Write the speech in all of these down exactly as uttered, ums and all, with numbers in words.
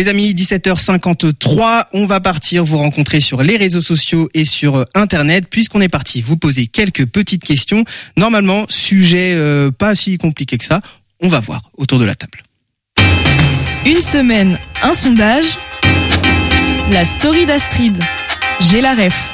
Les amis, dix-sept heures cinquante-trois, on va partir vous rencontrer sur les réseaux sociaux et sur Internet. Puisqu'on est parti vous poser quelques petites questions. Normalement, sujet euh, pas si compliqué que ça. On va voir autour de la table. Une semaine, un sondage. La story d'Astrid. J'ai la ref.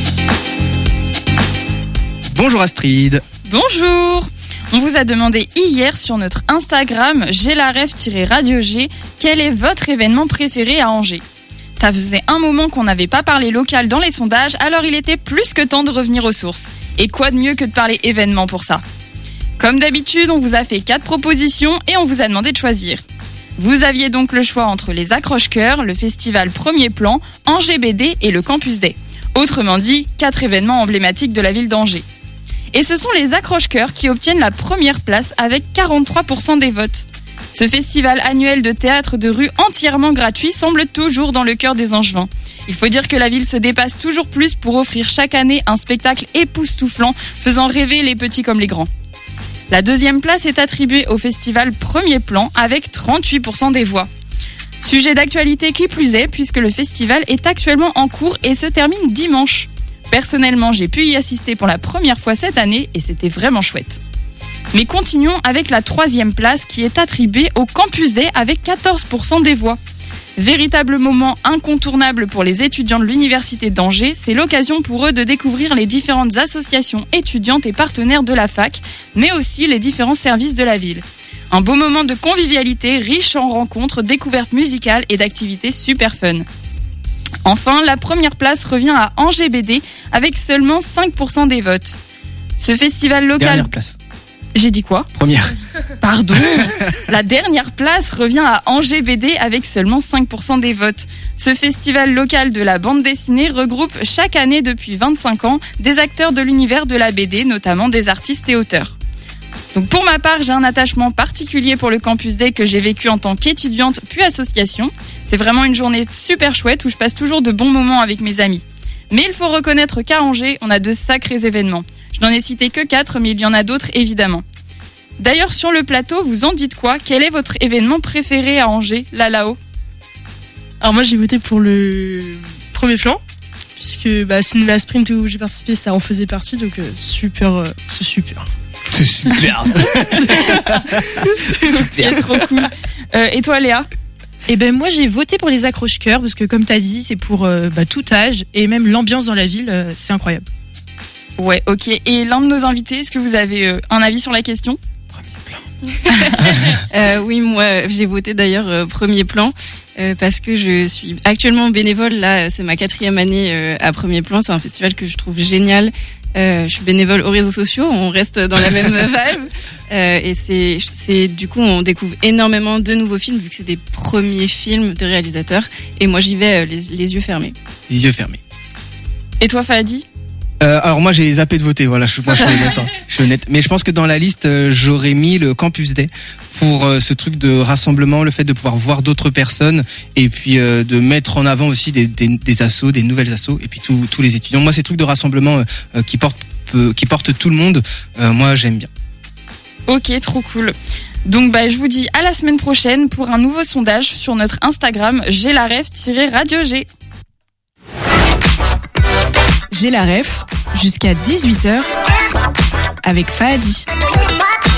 Bonjour Astrid. Bonjour. On vous a demandé hier sur notre Instagram j'ai la ref-radio G quel est votre événement préféré à Angers. Ça faisait un moment qu'on n'avait pas parlé local dans les sondages, alors il était plus que temps de revenir aux sources. Et quoi de mieux que de parler événement pour ça ? Comme d'habitude, on vous a fait quatre propositions et on vous a demandé de choisir. Vous aviez donc le choix entre les accroche-cœurs, le festival Premier Plan, Angers B D et le Campus Day. Autrement dit, quatre événements emblématiques de la ville d'Angers. Et ce sont les accroche-cœurs qui obtiennent la première place avec quarante-trois pour cent des votes. Ce festival annuel de théâtre de rue entièrement gratuit semble toujours dans le cœur des Angevins. Il faut dire que la ville se dépasse toujours plus pour offrir chaque année un spectacle époustouflant, faisant rêver les petits comme les grands. La deuxième place est attribuée au festival Premier Plan avec trente-huit pour cent des voix. Sujet d'actualité qui plus est, puisque le festival est actuellement en cours et se termine dimanche. Personnellement, j'ai pu y assister pour la première fois cette année et c'était vraiment chouette. Mais continuons avec la troisième place qui est attribuée au Campus Day avec quatorze pour cent des voix. Véritable moment incontournable pour les étudiants de l'université d'Angers, c'est l'occasion pour eux de découvrir les différentes associations étudiantes et partenaires de la fac, mais aussi les différents services de la ville. Un beau moment de convivialité riche en rencontres, découvertes musicales et d'activités super fun. Enfin, la première place revient à Angers B D avec seulement cinq pour cent des votes. Ce festival local... Dernière place. J'ai dit quoi ? Première. Pardon. La dernière place revient à Angers B D avec seulement cinq pour cent des votes. Ce festival local de la bande dessinée regroupe chaque année depuis vingt-cinq ans des acteurs de l'univers de la B D, notamment des artistes et auteurs. Donc pour ma part, j'ai un attachement particulier pour le Campus Day que j'ai vécu en tant qu'étudiante puis association. C'est vraiment une journée super chouette où je passe toujours de bons moments avec mes amis. Mais il faut reconnaître qu'à Angers, on a de sacrés événements. Je n'en ai cité que quatre, mais il y en a d'autres évidemment. D'ailleurs, sur le plateau, vous en dites quoi ? Quel est votre événement préféré à Angers, là là-haut ? Alors moi, j'ai voté pour le Premier Plan, puisque bah, c'est la sprint où j'ai participé, ça en faisait partie, donc euh, super, euh, c'est super. C'est super. Super. C'est trop cool. Euh, et toi, Léa ? Eh ben moi j'ai voté pour les accroche-cœurs parce que comme t'as dit c'est pour euh, bah, tout âge et même l'ambiance dans la ville euh, c'est incroyable. Ouais, ok. Et l'un de nos invités, est-ce que vous avez euh, un avis sur la question ? euh, Oui, moi j'ai voté d'ailleurs euh, Premier Plan euh, parce que je suis actuellement bénévole. Là, c'est ma quatrième année euh, à Premier Plan. C'est un festival que je trouve génial. Euh, je suis bénévole aux réseaux sociaux, on reste dans la même vibe euh, et c'est, c'est du coup on découvre énormément de nouveaux films vu que c'est des premiers films de réalisateurs et moi j'y vais euh, les, les yeux fermés. Les yeux fermés. Et toi Fahadi ? Euh, alors moi j'ai zappé de voter, voilà, je, moi je suis honnête, hein. Je suis honnête. Mais je pense que dans la liste euh, j'aurais mis le Campus Day pour euh, ce truc de rassemblement, le fait de pouvoir voir d'autres personnes et puis euh, de mettre en avant aussi des, des, des assos, des nouvelles assos et puis tous tous les étudiants. Moi ces trucs de rassemblement euh, qui portent euh, qui portent tout le monde, euh, moi j'aime bien. Ok, trop cool. Donc bah je vous dis à la semaine prochaine pour un nouveau sondage sur notre Instagram j'ai la ref-radio G. J'ai la ref jusqu'à dix-huit heures avec Fahadi.